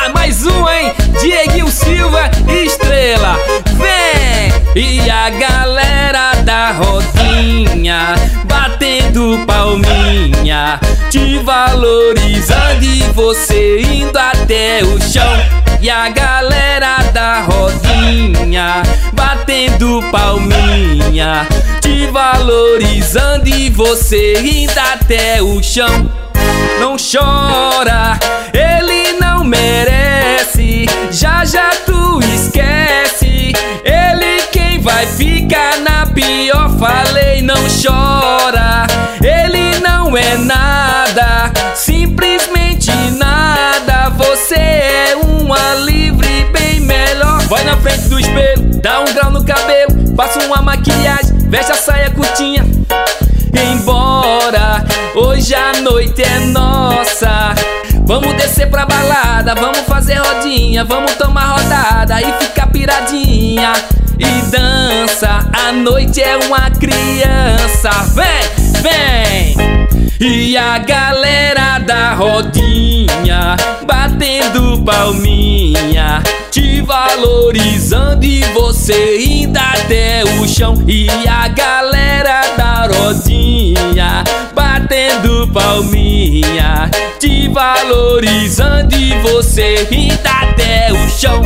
Mais um, hein? Dieguinho Silva, estrela. Vem! E a galera da rodinha batendo palminha, te valorizando e você indo até o chão. E a galera da rodinha batendo palminha, te valorizando e você indo até o chão. Não chora, ele não merece, já já tu esquece. Ele quem vai ficar na pior, falei não chora. Ele não é nada, simplesmente nada. Você é uma livre bem melhor. Vai na frente do espelho, dá um grau no cabelo, passa uma maquiagem, veste a saia curtinha. Embora, hoje a noite é nossa. Vamos descer pra balada, vamos fazer rodinha, vamos tomar rodada e ficar piradinha. E dança, a noite é uma criança. Vem, vem! E a galera da rodinha batendo palminha, te valorizando e você indo até o chão. E a galera da rodinha batendo palminha, te valorizando e você indo até o chão.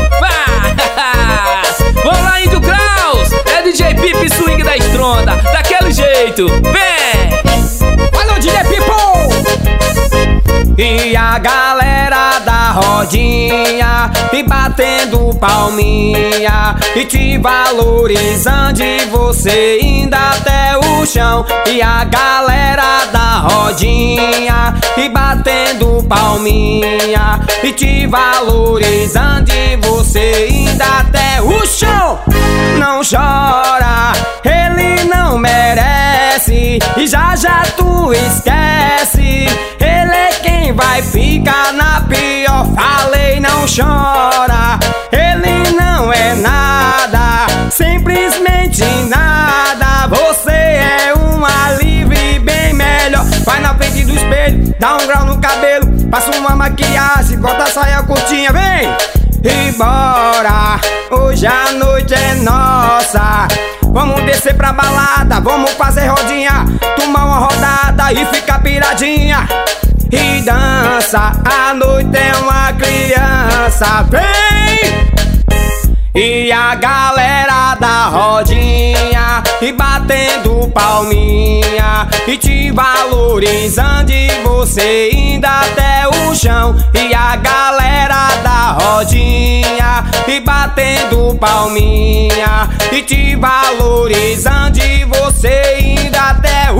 Vamos lá, Índio Kraus, é DJ Pipe Swing da Estronda, daquele jeito. Vem! Valeu, DJ Pipo! E a galera da rodinha e batendo palminha e te valorizando e você indo até o chão. E a galera da rodinha e batendo palminha e te valorizando e você indo até o chão. Não chora, ele não merece e já já tu esquece. Ele é quem vai ficar na pior, falei não chora. Ele não é nada, simplesmente nada. Você é uma livre bem melhor. Vai na frente do espelho, dá um grau no cabelo, passa uma maquiagem, bota a saia curtinha, vem! E bora, hoje a noite é nossa. Vamos descer pra balada, vamos fazer rodinha, tomar uma rodada e ficar piradinha. E dança, a noite é uma criança, vem! E a galera da rodinha e batendo palminha e te valorizando e você indo até o chão. E a galera da rodinha e batendo palminha e te valorizando e você indo até o